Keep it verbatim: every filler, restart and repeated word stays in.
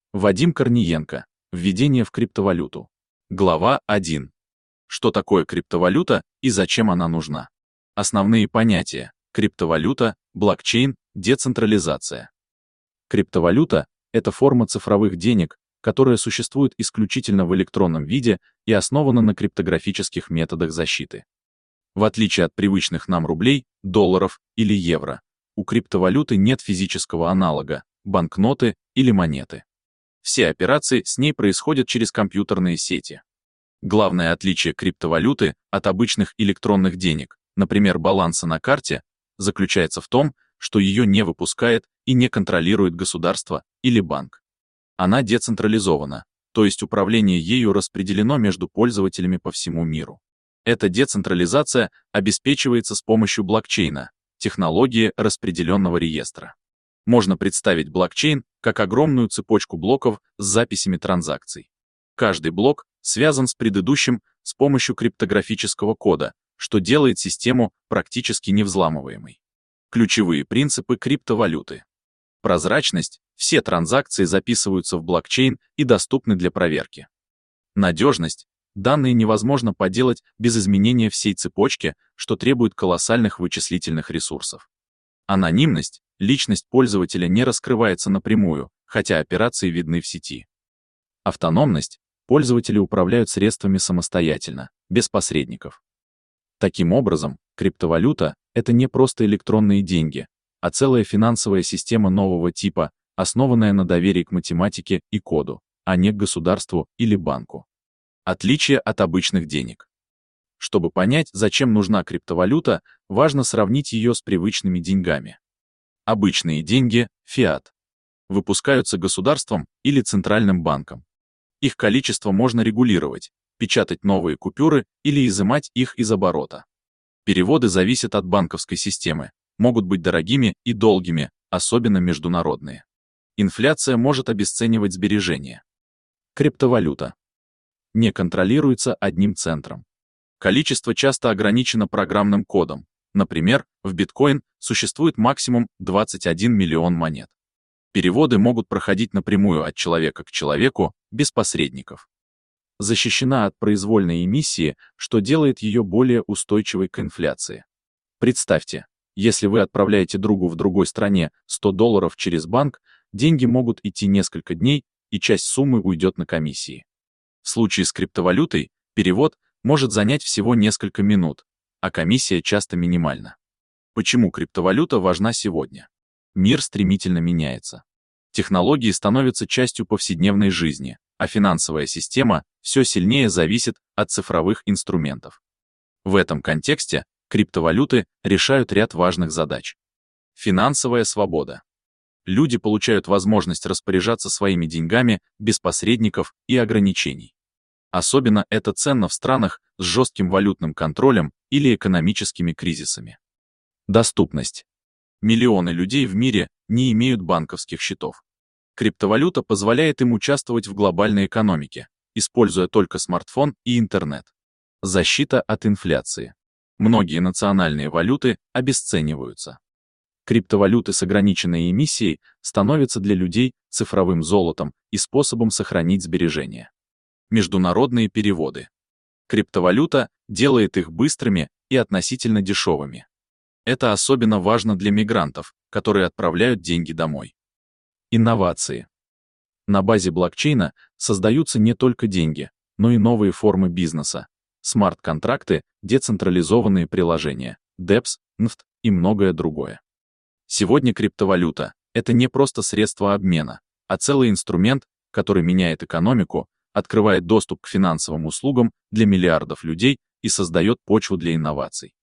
Вадим Корниенко. Введение в криптовалюту. Глава один. Что такое криптовалюта и зачем она нужна? Основные понятия: криптовалюта, блокчейн, децентрализация. Криптовалюта — это форма цифровых денег, которая существует исключительно в электронном виде и основана на криптографических методах защиты. В отличие от привычных нам рублей, долларов или евро, у криптовалюты нет физического аналога, банкноты или монеты. Все операции с ней происходят через компьютерные сети. Главное отличие криптовалюты от обычных электронных денег, например, баланса на карте, заключается в том, что ее не выпускает и не контролирует государство или банк. Она децентрализована, то есть управление ею распределено между пользователями по всему миру. Эта децентрализация обеспечивается с помощью блокчейна, технологии распределенного реестра. Можно представить блокчейн как огромную цепочку блоков с записями транзакций. Каждый блок связан с предыдущим с помощью криптографического кода, что делает систему практически невзламываемой. Ключевые принципы криптовалюты. Прозрачность – все транзакции записываются в блокчейн и доступны для проверки. Надежность – данные невозможно подделать без изменения всей цепочки, что требует колоссальных вычислительных ресурсов. Анонимность – личность пользователя не раскрывается напрямую, хотя операции видны в сети. Автономность – пользователи управляют средствами самостоятельно, без посредников. Таким образом, криптовалюта — это не просто электронные деньги, а целая финансовая система нового типа, основанная на доверии к математике и коду, а не к государству или банку. Отличие от обычных денег. Чтобы понять, зачем нужна криптовалюта, важно сравнить ее с привычными деньгами. Обычные деньги, фиат, выпускаются государством или центральным банком. Их количество можно регулировать, печатать новые купюры или изымать их из оборота. Переводы зависят от банковской системы, могут быть дорогими и долгими, особенно международные. Инфляция может обесценивать сбережения. Криптовалюта не контролируется одним центром. Количество часто ограничено программным кодом. Например, в биткоин существует максимум двадцать один миллион монет. Переводы могут проходить напрямую от человека к человеку, без посредников. Защищена от произвольной эмиссии, что делает ее более устойчивой к инфляции. Представьте, если вы отправляете другу в другой стране сто долларов через банк, деньги могут идти несколько дней, и часть суммы уйдет на комиссии. В случае с криптовалютой перевод может занять всего несколько минут, а комиссия часто минимальна. Почему криптовалюта важна сегодня? Мир стремительно меняется. Технологии становятся частью повседневной жизни, а финансовая система все сильнее зависит от цифровых инструментов. В этом контексте криптовалюты решают ряд важных задач. Финансовая свобода. Люди получают возможность распоряжаться своими деньгами без посредников и ограничений. Особенно это ценно в странах с жестким валютным контролем или экономическими кризисами. Доступность. Миллионы людей в мире не имеют банковских счетов. Криптовалюта позволяет им участвовать в глобальной экономике, используя только смартфон и интернет. Защита от инфляции. Многие национальные валюты обесцениваются. Криптовалюты с ограниченной эмиссией становятся для людей цифровым золотом и способом сохранить сбережения. Международные переводы. Криптовалюта делает их быстрыми и относительно дешевыми. Это особенно важно для мигрантов, которые отправляют деньги домой. Инновации. На базе блокчейна создаются не только деньги, но и новые формы бизнеса. Смарт-контракты, децентрализованные приложения, депс, эн эф ти и многое другое. Сегодня криптовалюта — это не просто средство обмена, а целый инструмент, который меняет экономику, открывает доступ к финансовым услугам для миллиардов людей и создает почву для инноваций.